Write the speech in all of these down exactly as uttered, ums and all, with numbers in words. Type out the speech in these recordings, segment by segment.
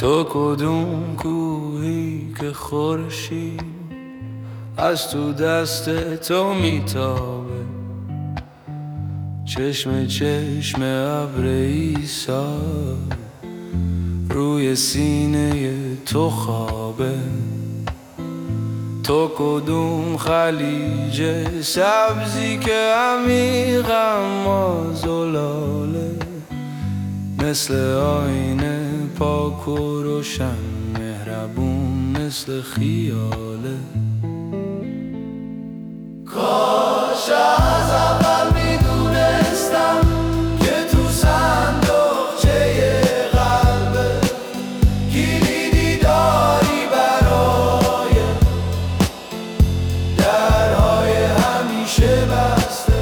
تو کدوم کوهی که خورشید از تو دست تو میتابه، چشم چشم ابر عیسی روی سینه تو خوابه. تو کدوم خلیج سبزی که عمیق اما زلاله، مثل آینه پاک و روشن، مهربون مثل خیاله. کاش از اول میدونستم که تو صندوقچه قلبت کلیدی داری برای درهای همیشه بسته.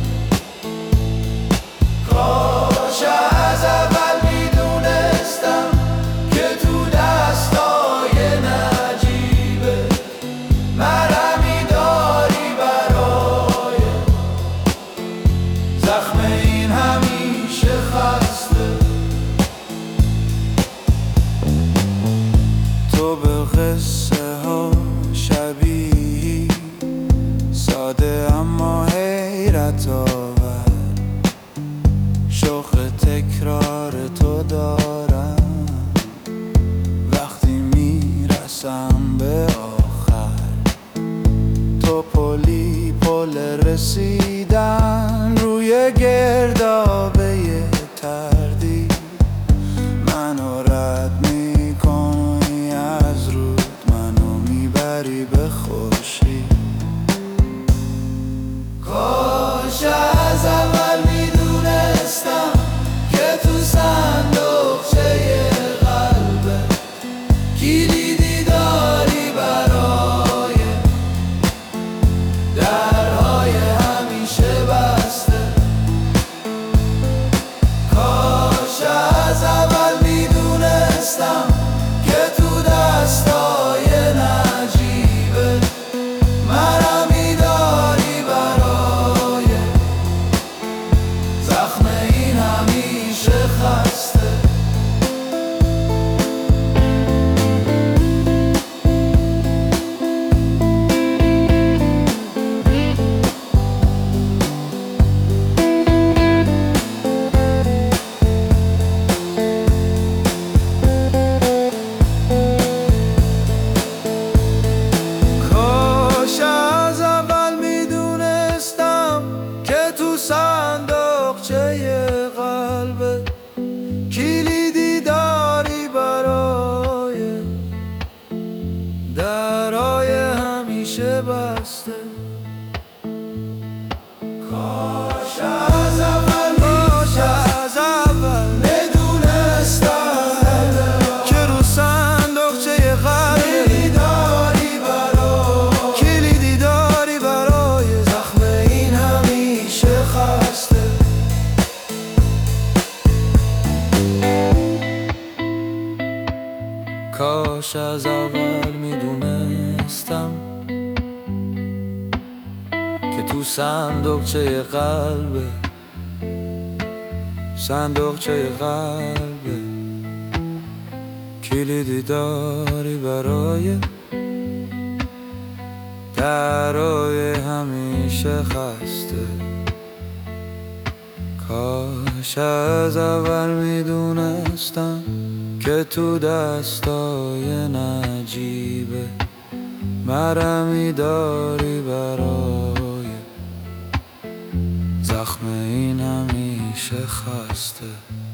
کاش از اول میدونستم که تو دستای نجیبت مرهمی داری برای زخم این همیشه خسته. تو به قصه ها شبیهی، ساده اما حیرت آور، شوق تکرار تو دارم وقتی میرسم به آخر. تو پلی پل رسیدن روی گردابه تردید، منو رد میکنی از رود، منو میبری به خوشی. کاش از اول میدونستم که تو صندوقچه قلبت کلیدی داری برای درهای همیشه بسته. کاش از اول میدونستم که تو دستای نجیبت مرهمی داری برای زخم این همیشه خسته. کاش از اول میدونستم که تو صندوقچه قلبت کلیدی داری برای درهای همیشه بسته. کاش از اول میدونستم که رو صندوقچه قلبت داری برای کلیدی داری برای زخم این همیشه خسته. کاش از اول میدونستم که تو صندوقچه قلبت صندوقچه قلبت کلیدی داری برای درای همیشه خسته. کاش از اول میدونستم که تو دستای نجیبت مرهمی داری برای زخم این همیشه خسته.